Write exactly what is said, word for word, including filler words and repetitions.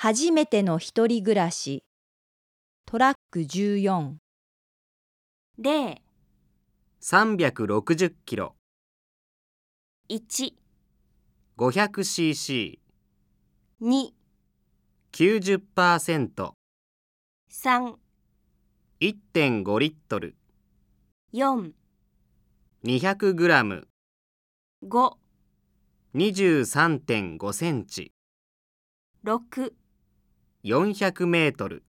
初めての一人暮らし。トラックじゅうよん。 例さんびゃくろくじゅっキロ、 いち、 ごひゃくシーシー、 に、 きゅうじゅっパーセント、 さん、 いってんごリットル、 よん、 にひゃくグラム、 ご、 にじゅうさんてんごセンチ、 ろく、 よんひゃくメートル。